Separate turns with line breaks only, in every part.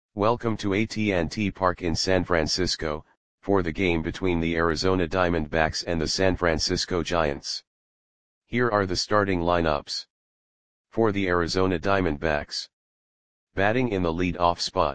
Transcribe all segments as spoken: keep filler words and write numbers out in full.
Welcome to A T and T Park in San Francisco, for the game between the Arizona Diamondbacks and the San Francisco Giants. Here are the starting lineups. For the Arizona Diamondbacks. Batting in the lead-off spot.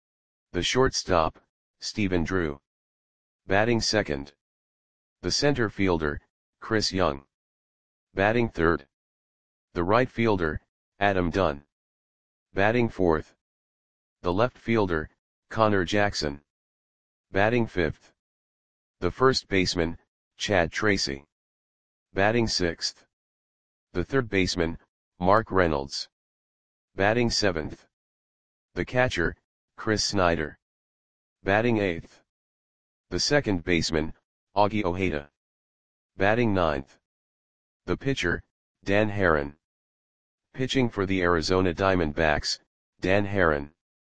The shortstop, Stephen Drew. Batting second. The center fielder, Chris Young. Batting third. The right fielder, Adam Dunn. Batting fourth. The left fielder, Connor Jackson. Batting fifth. The first baseman, Chad Tracy. Batting sixth. The third baseman, Mark Reynolds. Batting seventh. The catcher, Chris Snyder. Batting eighth. The second baseman, Augie Ojeda. Batting ninth. The pitcher, Dan Haren. Pitching for the Arizona Diamondbacks, Dan Haren.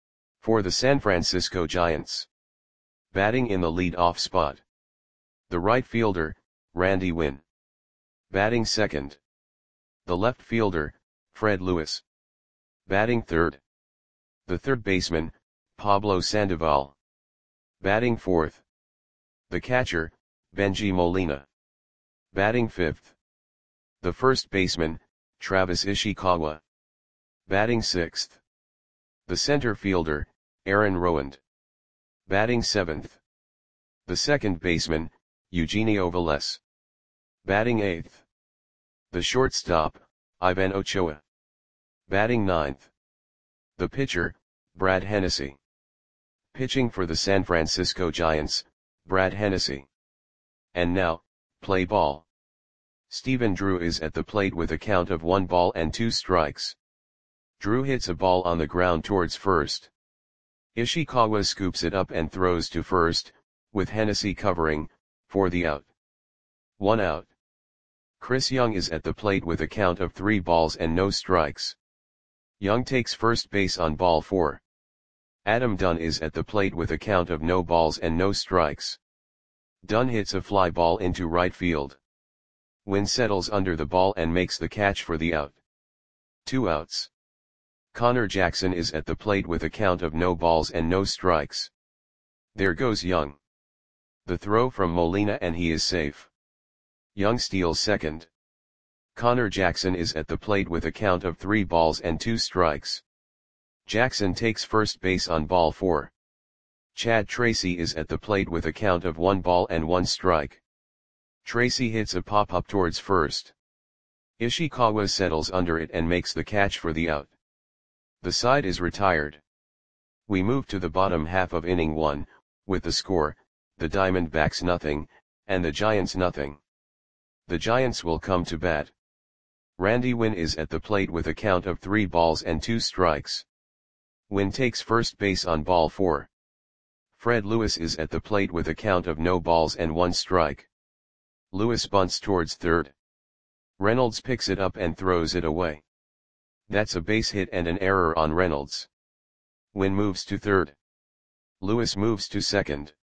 For the San Francisco Giants. Batting in the lead-off spot. The right fielder, Randy Winn. Batting second. The left fielder, Fred Lewis. Batting third. The third baseman, Pablo Sandoval. Batting fourth. The catcher, Bengie Molina. Batting fifth. The first baseman, Travis Ishikawa. Batting sixth. The center fielder, Aaron Rowand. Batting seventh. The second baseman, Eugenio Velez. Batting eighth. The shortstop, Ivan Ochoa. Batting ninth. The pitcher, Brad Hennessy. Pitching for the San Francisco Giants, Brad Hennessy. And now, play ball. Stephen Drew is at the plate with a count of one ball and two strikes. Drew hits a ball on the ground towards first. Ishikawa scoops it up and throws to first, with Hennessy covering, for the out. One out. Chris Young is at the plate with a count of three balls and no strikes. Young takes first base on ball four. Adam Dunn is at the plate with a count of no balls and no strikes. Dunn hits a fly ball into right field. Winn settles under the ball and makes the catch for the out. Two outs. Connor Jackson is at the plate with a count of no balls and no strikes. There goes Young. The throw from Molina and he is safe. Young steals second. Connor Jackson is at the plate with a count of three balls and two strikes. Jackson takes first base on ball four. Chad Tracy is at the plate with a count of one ball and one strike. Tracy hits a pop-up towards first. Ishikawa settles under it and makes the catch for the out. The side is retired. We move to the bottom half of inning one, with the score, the Diamondbacks nothing, and the Giants nothing. The Giants will come to bat. Randy Winn is at the plate with a count of three balls and two strikes. Winn takes first base on ball four. Fred Lewis is at the plate with a count of no balls and one strike. Lewis bunts towards third. Reynolds picks it up and throws it away. That's a base hit and an error on Reynolds. Winn moves to third. Lewis moves to second.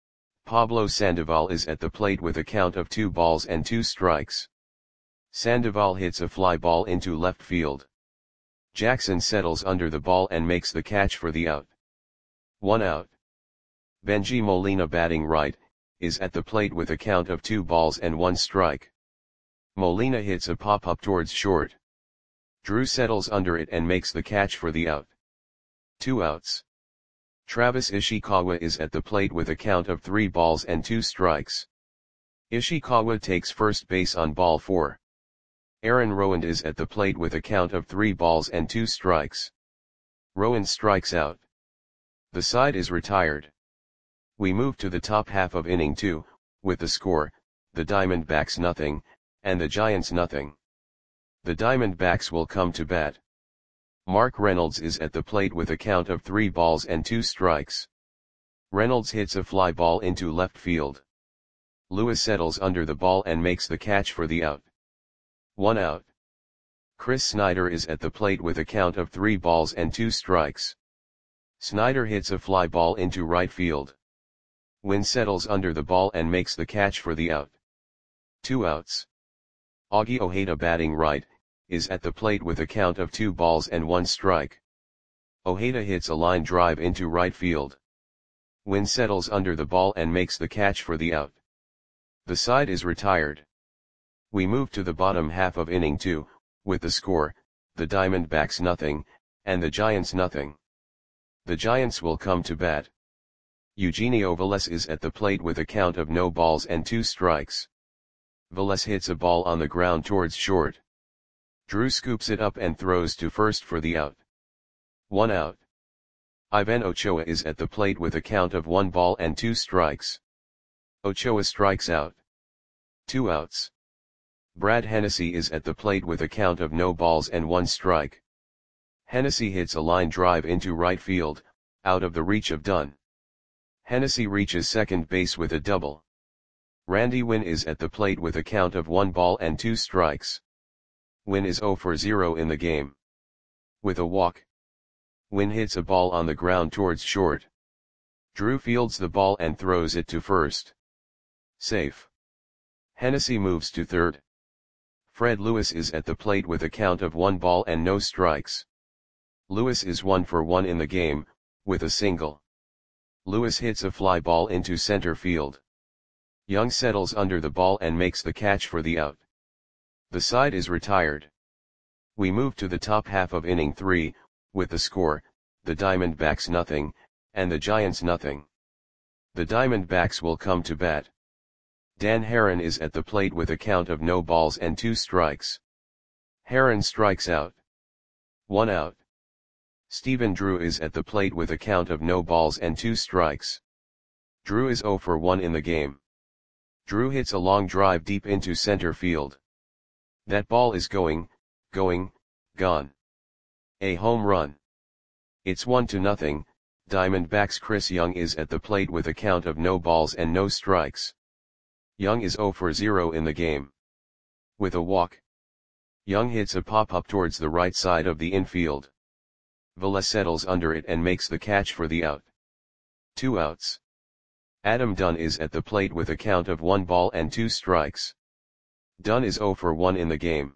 Pablo Sandoval is at the plate with a count of two balls and two strikes. Sandoval hits a fly ball into left field. Jackson settles under the ball and makes the catch for the out. One out. Bengie Molina, batting right, is at the plate with a count of two balls and one strike. Molina hits a pop-up towards short. Drew settles under it and makes the catch for the out. Two outs. Travis Ishikawa is at the plate with a count of three balls and two strikes. Ishikawa takes first base on ball four. Aaron Rowand is at the plate with a count of three balls and two strikes. Rowand strikes out. The side is retired. We move to the top half of inning two, with the score, the Diamondbacks nothing, and the Giants nothing. The Diamondbacks will come to bat. Mark Reynolds is at the plate with a count of three balls and two strikes. Reynolds hits a fly ball into left field. Lewis settles under the ball and makes the catch for the out. One out. Chris Snyder is at the plate with a count of three balls and two strikes. Snyder hits a fly ball into right field. Winn settles under the ball and makes the catch for the out. Two outs. Augie Ojeda, batting right, is at the plate with a count of two balls and one strike. Ojeda hits a line drive into right field. Wynn settles under the ball and makes the catch for the out. The side is retired. We move to the bottom half of inning two, with the score, the Diamondbacks nothing, and the Giants nothing. The Giants will come to bat. Eugenio Velez is at the plate with a count of no balls and two strikes. Velez hits a ball on the ground towards short. Drew scoops it up and throws to first for the out. One out. Ivan Ochoa is at the plate with a count of one ball and two strikes. Ochoa strikes out. Two outs. Brad Hennessy is at the plate with a count of no balls and one strike. Hennessy hits a line drive into right field, out of the reach of Dunn. Hennessy reaches second base with a double. Randy Wynn is at the plate with a count of one ball and two strikes. Wynn is zero for zero in the game. With a walk, Wynn hits a ball on the ground towards short. Drew fields the ball and throws it to first. Safe. Hennessy moves to third. Fred Lewis is at the plate with a count of one ball and no strikes. Lewis is one for one in the game, with a single. Lewis hits a fly ball into center field. Young settles under the ball and makes the catch for the out. The side is retired. We move to the top half of inning three, with the score, the Diamondbacks nothing, and the Giants nothing. The Diamondbacks will come to bat. Dan Haren is at the plate with a count of no balls and two strikes. Haren strikes out. One out. Stephen Drew is at the plate with a count of no balls and two strikes. Drew is zero for one in the game. Drew hits a long drive deep into center field. That ball is going, going, gone. A home run. It's one to nothing. Diamondbacks Chris Young is at the plate with a count of no balls and no strikes. Young is zero for zero in the game. With a walk, Young hits a pop-up towards the right side of the infield. Velez settles under it and makes the catch for the out. Two outs. Adam Dunn is at the plate with a count of one ball and two strikes. Dunn is zero for one in the game.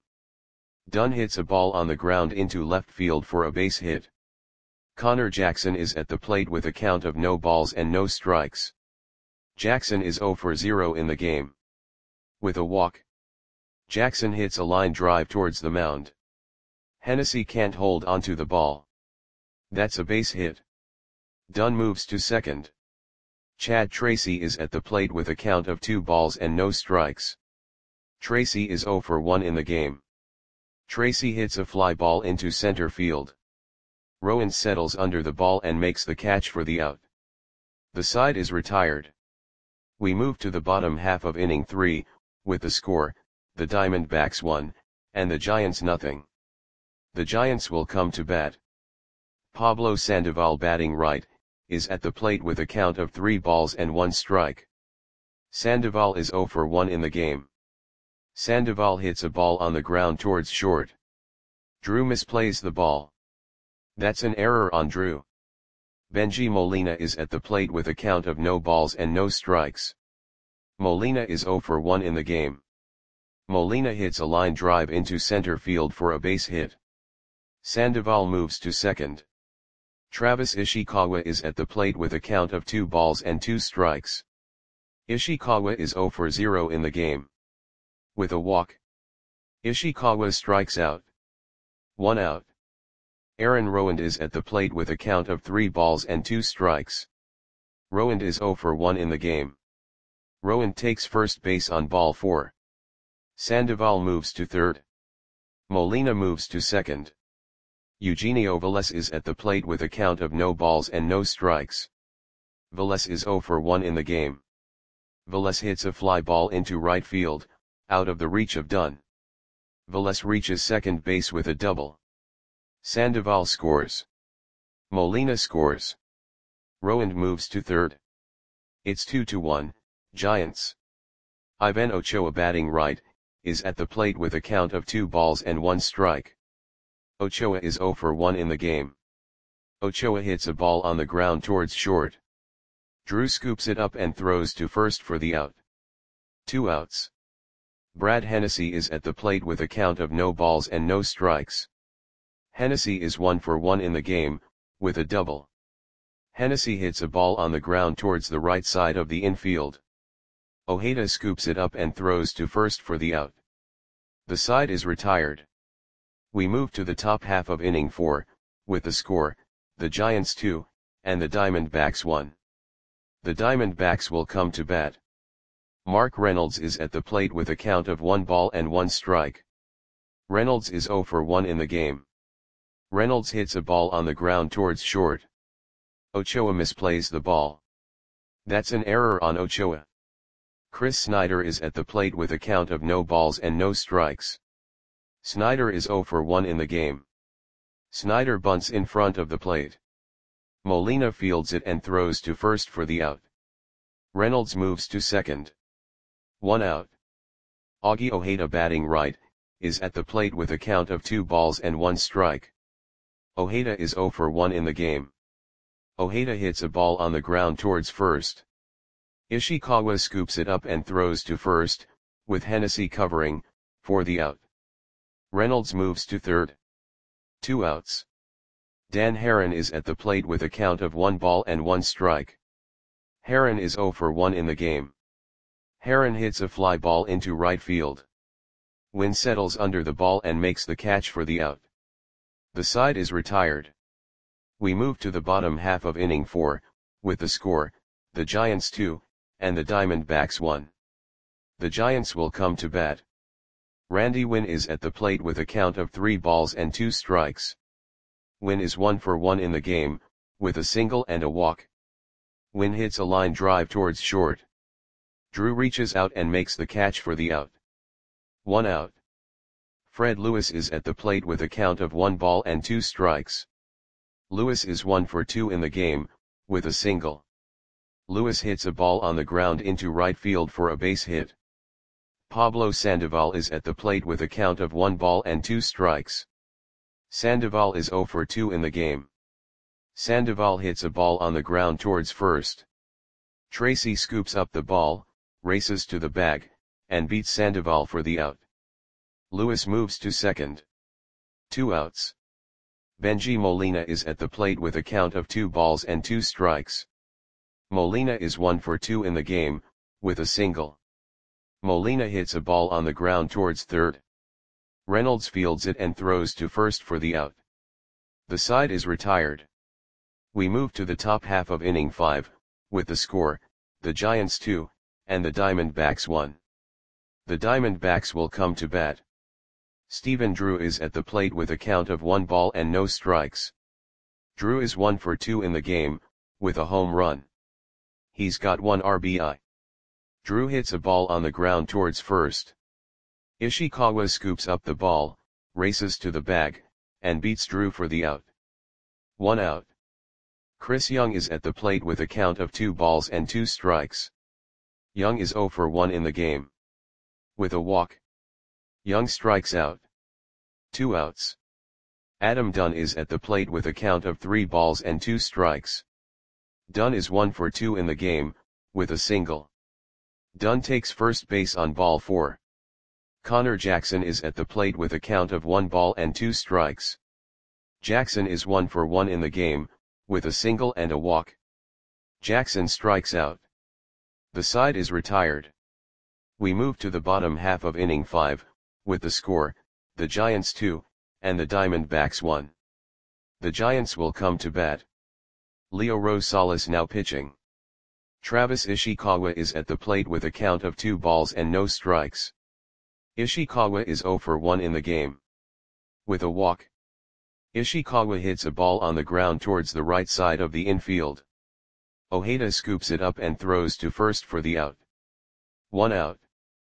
Dunn hits a ball on the ground into left field for a base hit. Connor Jackson is at the plate with a count of no balls and no strikes. Jackson is zero for zero in the game. With a walk, Jackson hits a line drive towards the mound. Hennessy can't hold onto the ball. That's a base hit. Dunn moves to second. Chad Tracy is at the plate with a count of two balls and no strikes. Tracy is zero for one in the game. Tracy hits a fly ball into center field. Rowan settles under the ball and makes the catch for the out. The side is retired. We move to the bottom half of inning three, with the score, the Diamondbacks one, and the Giants nothing. The Giants will come to bat. Pablo Sandoval batting right, is at the plate with a count of three balls and one strike. Sandoval is zero for one in the game. Sandoval hits a ball on the ground towards short. Drew misplays the ball. That's an error on Drew. Benji Molina is at the plate with a count of no balls and no strikes. Molina is zero for one in the game. Molina hits a line drive into center field for a base hit. Sandoval moves to second. Travis Ishikawa is at the plate with a count of two balls and two strikes. Ishikawa is zero for zero in the game. With a walk, Ishikawa strikes out. One out. Aaron Rowand is at the plate with a count of three balls and two strikes. Rowand is zero for one in the game. Rowand takes first base on ball four. Sandoval moves to third. Molina moves to second. Eugenio Velez is at the plate with a count of no balls and no strikes. Velez is zero for one in the game. Velez hits a fly ball into right field, out of the reach of Dunn. Velez reaches second base with a double. Sandoval scores. Molina scores. Rowand moves to third. It's two to one, Giants. Ivan Ochoa batting right, is at the plate with a count of two balls and one strike. Ochoa is zero for one in the game. Ochoa hits a ball on the ground towards short. Drew scoops it up and throws to first for the out. Two outs. Brad Hennessy is at the plate with a count of no balls and no strikes. Hennessy is one for one in the game, with a double. Hennessy hits a ball on the ground towards the right side of the infield. Ojeda scoops it up and throws to first for the out. The side is retired. We move to the top half of inning four, with the score, the Giants two, and the Diamondbacks one. The Diamondbacks will come to bat. Mark Reynolds is at the plate with a count of one ball and one strike. Reynolds is oh for one in the game. Reynolds hits a ball on the ground towards short. Ochoa misplays the ball. That's an error on Ochoa. Chris Snyder is at the plate with a count of no balls and no strikes. Snyder is oh for one in the game. Snyder bunts in front of the plate. Molina fields it and throws to first for the out. Reynolds moves to second. One out. Augie Ojeda, batting right, is at the plate with a count of two balls and one strike. Ojeda is oh for one in the game. Ojeda hits a ball on the ground towards first. Ishikawa scoops it up and throws to first, with Hennessy covering, for the out. Reynolds moves to third. Two outs. Dan Haren is at the plate with a count of one ball and one strike. Haren is oh for one in the game. Haren hits a fly ball into right field. Wynn settles under the ball and makes the catch for the out. The side is retired. We move to the bottom half of inning four, with the score, the Giants two, and the Diamondbacks one. The Giants will come to bat. Randy Wynn is at the plate with a count of three balls and two strikes. Wynn is one for one in the game, with a single and a walk. Wynn hits a line drive towards short. Drew reaches out and makes the catch for the out. One out. Fred Lewis is at the plate with a count of one ball and two strikes. Lewis is one for two in the game, with a single. Lewis hits a ball on the ground into right field for a base hit. Pablo Sandoval is at the plate with a count of one ball and two strikes. Sandoval is oh for two in the game. Sandoval hits a ball on the ground towards first. Tracy scoops up the ball, races to the bag, and beats Sandoval for the out. Lewis moves to second. Two outs. Benji Molina is at the plate with a count of two balls and two strikes. Molina is one for two in the game, with a single. Molina hits a ball on the ground towards third. Reynolds fields it and throws to first for the out. The side is retired. We move to the top half of inning five, with the score, the Giants two, and the Diamondbacks one. The Diamondbacks will come to bat. Stephen Drew is at the plate with a count of one ball and no strikes. Drew is one for two in the game, with a home run. He's got one R B I. Drew hits a ball on the ground towards first. Ishikawa scoops up the ball, races to the bag, and beats Drew for the out. One out. Chris Young is at the plate with a count of two balls and two strikes. Young is oh for one in the game. With a walk. Young strikes out. Two outs. Adam Dunn is at the plate with a count of three balls and two strikes. Dunn is one for two in the game, with a single. Dunn takes first base on ball four. Connor Jackson is at the plate with a count of one ball and two strikes. Jackson is one for one in the game, with a single and a walk. Jackson strikes out. The side is retired. We move to the bottom half of inning five, with the score, the Giants two, and the Diamondbacks one. The Giants will come to bat. Leo Rosales now pitching. Travis Ishikawa is at the plate with a count of two balls and no strikes. Ishikawa is oh for one in the game. With a walk. Ishikawa hits a ball on the ground towards the right side of the infield. Ojeda scoops it up and throws to first for the out. One out.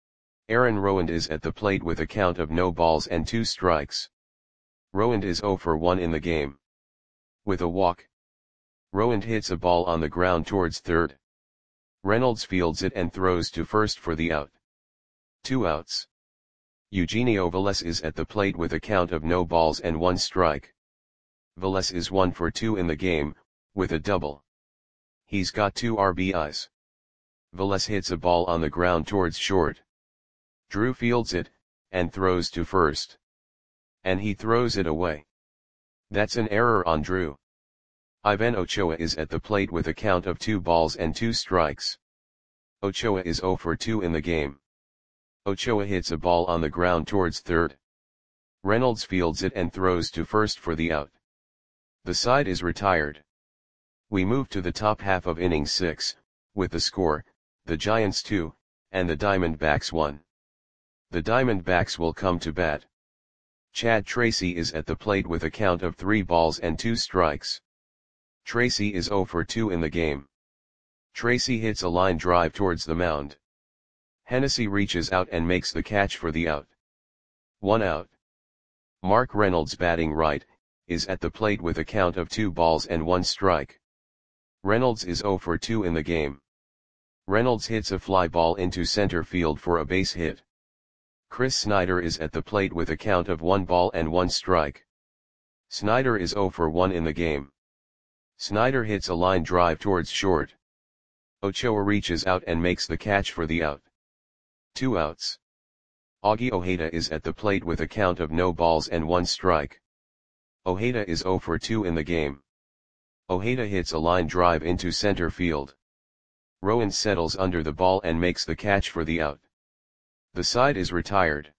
Aaron Rowand is at the plate with a count of no balls and two strikes. Rowand is oh for one in the game. With a walk. Rowand hits a ball on the ground towards third. Reynolds fields it and throws to first for the out. Two outs. Eugenio Velez is at the plate with a count of no balls and one strike. Velez is one for two in the game, with a double. He's got two R B Is. Velez hits a ball on the ground towards short. Drew fields it, and throws to first. And he throws it away. That's an error on Drew. Ivan Ochoa is at the plate with a count of two balls and two strikes. Ochoa is zero for two in the game. Ochoa hits a ball on the ground towards third. Reynolds fields it and throws to first for the out. The side is retired. We move to the top half of inning six, with the score, the Giants two, and the Diamondbacks one. The Diamondbacks will come to bat. Chad Tracy is at the plate with a count of three balls and two strikes. Tracy is zero for two in the game. Tracy hits a line drive towards the mound. Hennessy reaches out and makes the catch for the out. One out. Mark Reynolds, batting right, is at the plate with a count of two balls and one strike. Reynolds is zero for two in the game. Reynolds hits a fly ball into center field for a base hit. Chris Snyder is at the plate with a count of one ball and one strike. Snyder is zero for one in the game. Snyder hits a line drive towards short. Ochoa reaches out and makes the catch for the out. Two outs. Augie Ojeda is at the plate with a count of no balls and one strike. Ojeda is zero for two in the game. Ojeda hits a line drive into center field. Rowan settles under the ball and makes the catch for the out. The side is retired.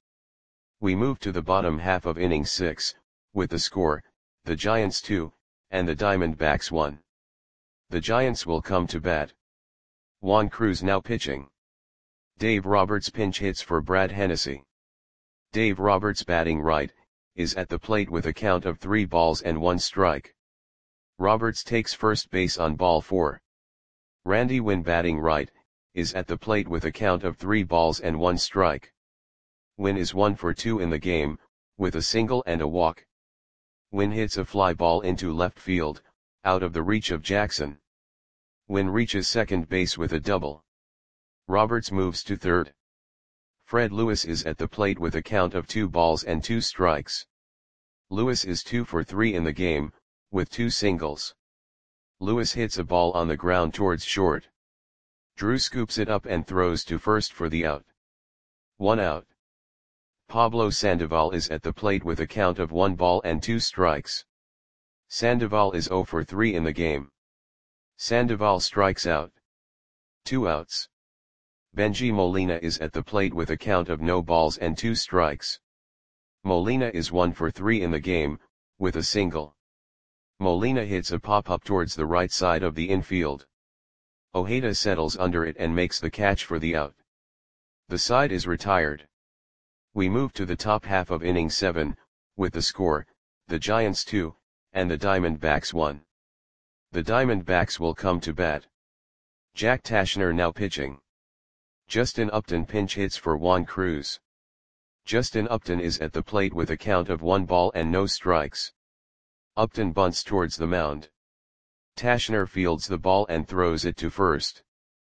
We move to the bottom half of inning six, with the score, the Giants two, and the Diamondbacks one. The Giants will come to bat. Juan Cruz now pitching. Dave Roberts pinch hits for Brad Hennessy. Dave Roberts, batting right, is at the plate with a count of three balls and one strike. Roberts takes first base on ball four. Randy Winn, batting right, is at the plate with a count of three balls and one strike. Winn is one for two in the game, with a single and a walk. Winn hits a fly ball into left field, out of the reach of Jackson. Winn reaches second base with a double. Roberts moves to third. Fred Lewis is at the plate with a count of two balls and two strikes. Lewis is two for three in the game, with two singles. Lewis hits a ball on the ground towards short. Drew scoops it up and throws to first for the out. One out. Pablo Sandoval is at the plate with a count of one ball and two strikes. Sandoval is zero for three in the game. Sandoval strikes out. Two outs. Benji Molina is at the plate with a count of no balls and two strikes. Molina is one for three in the game, with a single. Molina hits a pop-up towards the right side of the infield. Ojeda settles under it and makes the catch for the out. The side is retired. We move to the top half of inning seven, with the score, the Giants two, and the Diamondbacks one. The Diamondbacks will come to bat. Jack Tashner now pitching. Justin Upton pinch hits for Juan Cruz. Justin Upton is at the plate with a count of one ball and no strikes. Upton bunts towards the mound. Tashner fields the ball and throws it to first.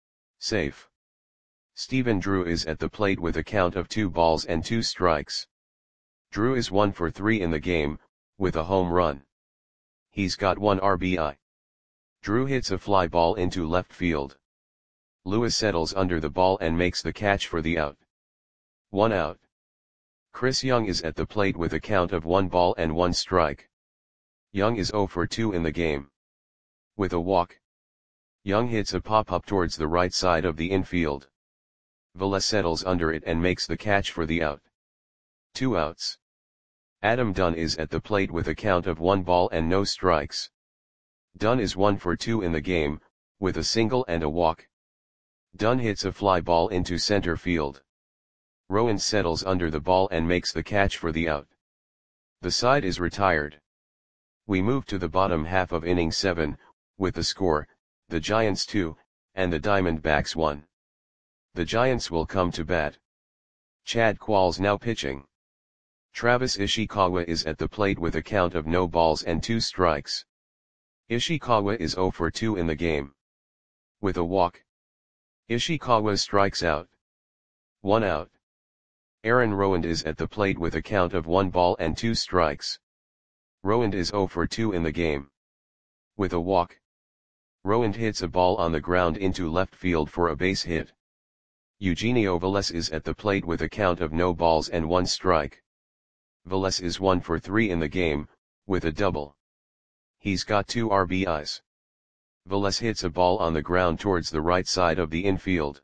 Safe. Stephen Drew is at the plate with a count of two balls and two strikes. Drew is one for three in the game, with a home run. He's got one R B I. Drew hits a fly ball into left field. Lewis settles under the ball and makes the catch for the out. One out. Chris Young is at the plate with a count of one ball and one strike. Young is zero for two in the game. With a walk. Young hits a pop-up towards the right side of the infield. Velez settles under it and makes the catch for the out. Two outs. Adam Dunn is at the plate with a count of one ball and no strikes. Dunn is one for two in the game, with a single and a walk. Dunn hits a fly ball into center field. Rowan settles under the ball and makes the catch for the out. The side is retired. We move to the bottom half of inning seven, with the score, the Giants two, and the Diamondbacks one. The Giants will come to bat. Chad Qualls now pitching. Travis Ishikawa is at the plate with a count of no balls and two strikes. Ishikawa is zero for two in the game. With a walk. Ishikawa strikes out. One out. Aaron Rowand is at the plate with a count of one ball and two strikes. Rowand is zero for two in the game. With a walk. Rowand hits a ball on the ground into left field for a base hit. Eugenio Velez is at the plate with a count of no balls and one strike. Velez is one for three in the game, with a double. He's got two R B Is. Velez hits a ball on the ground towards the right side of the infield.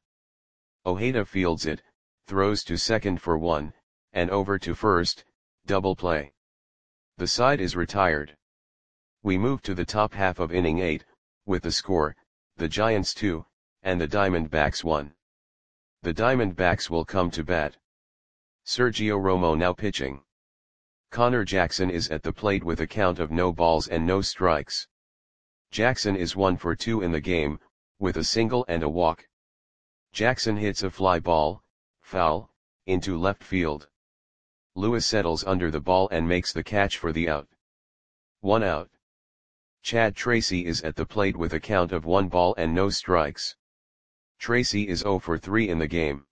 Ojeda fields it, throws to second for one, and over to first, double play. The side is retired. We move to the top half of inning eight, with the score, the Giants two, and the Diamondbacks one. The Diamondbacks will come to bat. Sergio Romo now pitching. Connor Jackson is at the plate with a count of no balls and no strikes. Jackson is one for two in the game, with a single and a walk. Jackson hits a fly ball, foul, into left field. Lewis settles under the ball and makes the catch for the out. One out. Chad Tracy is at the plate with a count of one ball and no strikes. Tracy is zero for three in the game.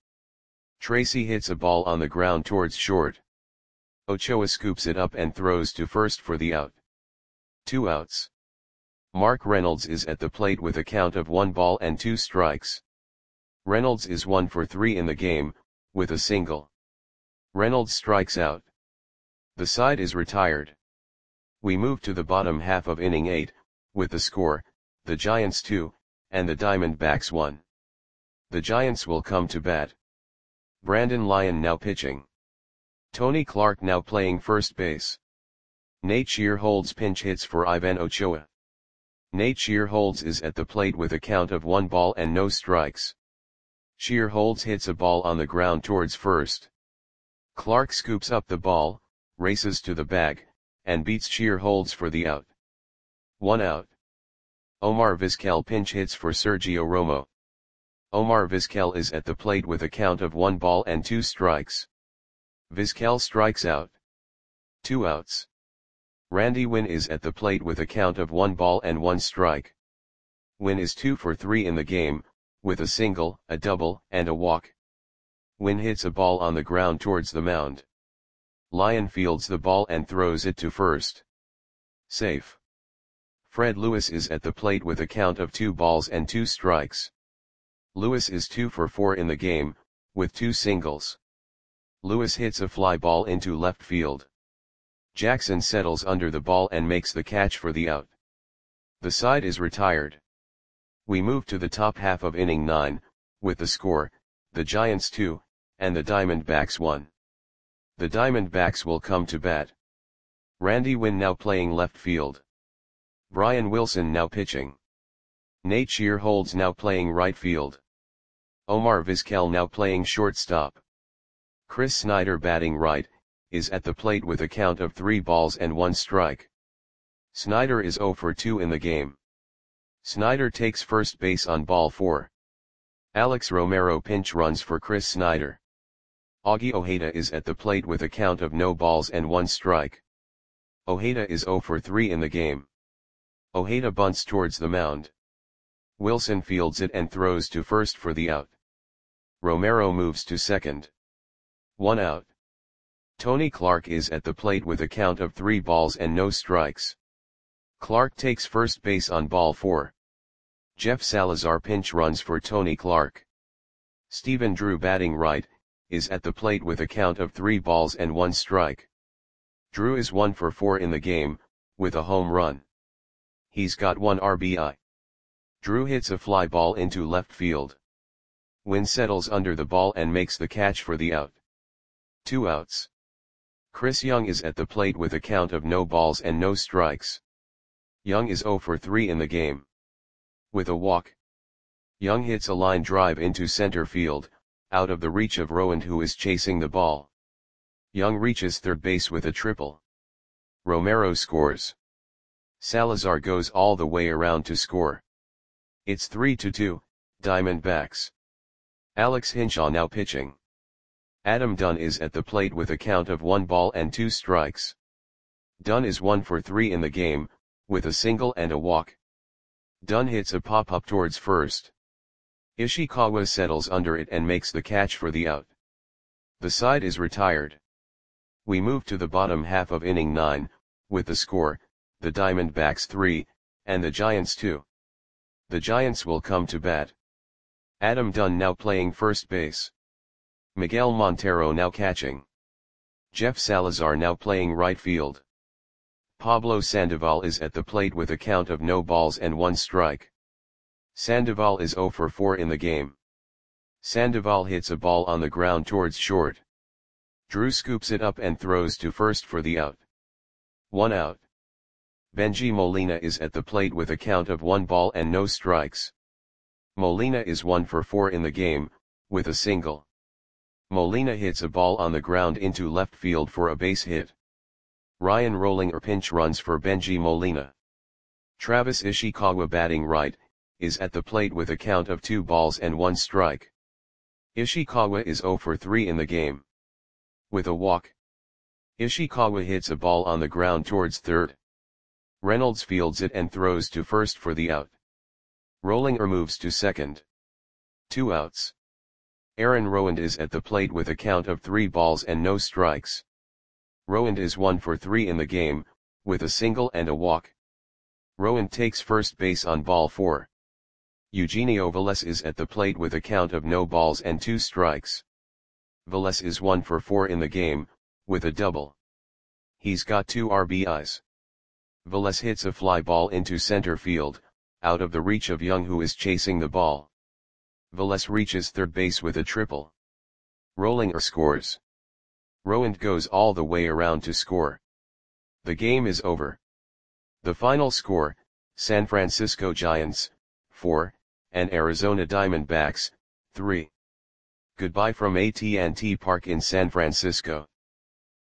Tracy hits a ball on the ground towards short. Ochoa scoops it up and throws to first for the out. Two outs. Mark Reynolds is at the plate with a count of one ball and two strikes. Reynolds is one for three in the game, with a single. Reynolds strikes out. The side is retired. We move to the bottom half of inning eight, with the score, the Giants two, and the Diamondbacks one. The Giants will come to bat. Brandon Lyon now pitching. Tony Clark now playing first base. Nate Shear holds pinch hits for Ivan Ochoa. Nate Shear holds is at the plate with a count of one ball and no strikes. Shear holds hits a ball on the ground towards first. Clark scoops up the ball, races to the bag, and beats Shear holds for the out. One out. Omar Vizquel pinch hits for Sergio Romo. Omar Vizquel is at the plate with a count of one ball and two strikes. Vizquel strikes out. Two outs. Randy Winn is at the plate with a count of one ball and one strike. Winn is two for three in the game, with a single, a double, and a walk. Winn hits a ball on the ground towards the mound. Lyon fields the ball and throws it to first. Safe. Fred Lewis is at the plate with a count of two balls and two strikes. Lewis is two for four in the game, with two singles. Lewis hits a fly ball into left field. Jackson settles under the ball and makes the catch for the out. The side is retired. We move to the top half of inning nine, with the score, the Giants two, and the Diamondbacks one. The Diamondbacks will come to bat. Randy Winn now playing left field. Brian Wilson now pitching. Nate Shear holds now playing right field. Omar Vizquel now playing shortstop. Chris Snyder batting right, is at the plate with a count of three balls and one strike. Snyder is zero for two in the game. Snyder takes first base on ball four. Alex Romero pinch runs for Chris Snyder. Augie Ojeda is at the plate with a count of no balls and one strike. Ojeda is zero for three in the game. Ojeda bunts towards the mound. Wilson fields it and throws to first for the out. Romero moves to second. One out. Tony Clark is at the plate with a count of three balls and no strikes. Clark takes first base on ball four. Jeff Salazar pinch runs for Tony Clark. Stephen Drew batting right, is at the plate with a count of three balls and one strike. Drew is one for four in the game, with a home run. He's got one R B I. Drew hits a fly ball into left field. Winn settles under the ball and makes the catch for the out. Two outs. Chris Young is at the plate with a count of no balls and no strikes. Young is zero for three in the game. With a walk. Young hits a line drive into center field, out of the reach of Rowand, who is chasing the ball. Young reaches third base with a triple. Romero scores. Salazar goes all the way around to score. It's three to two, Diamondbacks. Alex Hinshaw now pitching. Adam Dunn is at the plate with a count of one ball and two strikes. Dunn is one for three in the game, with a single and a walk. Dunn hits a pop-up towards first. Ishikawa settles under it and makes the catch for the out. The side is retired. We move to the bottom half of inning nine, with the score, the Diamondbacks three, and the Giants two. The Giants will come to bat. Adam Dunn now playing first base. Miguel Montero now catching. Jeff Salazar now playing right field. Pablo Sandoval is at the plate with a count of no balls and one strike. Sandoval is zero for four in the game. Sandoval hits a ball on the ground towards short. Drew scoops it up and throws to first for the out. One out. Bengie Molina is at the plate with a count of one ball and no strikes. Molina is one for four in the game, with a single. Molina hits a ball on the ground into left field for a base hit. Ryan Rollinger pinch runs for Bengie Molina. Travis Ishikawa, batting right, is at the plate with a count of two balls and one strike. Ishikawa is zero for three in the game. With a walk. Ishikawa hits a ball on the ground towards third. Reynolds fields it and throws to first for the out. Rollinger moves to second. Two outs. Aaron Rowand is at the plate with a count of three balls and no strikes. Rowand is one for three in the game, with a single and a walk. Rowand takes first base on ball four. Eugenio Velez is at the plate with a count of no balls and two strikes. Velez is one for four in the game, with a double. He's got two R B Is. Velez hits a fly ball into center field, out of the reach of Young, who is chasing the ball. Velez reaches third base with a triple. Rollinger scores. Rowand goes all the way around to score. The game is over. The final score, San Francisco Giants, four, and Arizona Diamondbacks, three. Goodbye from A T and T Park in San Francisco.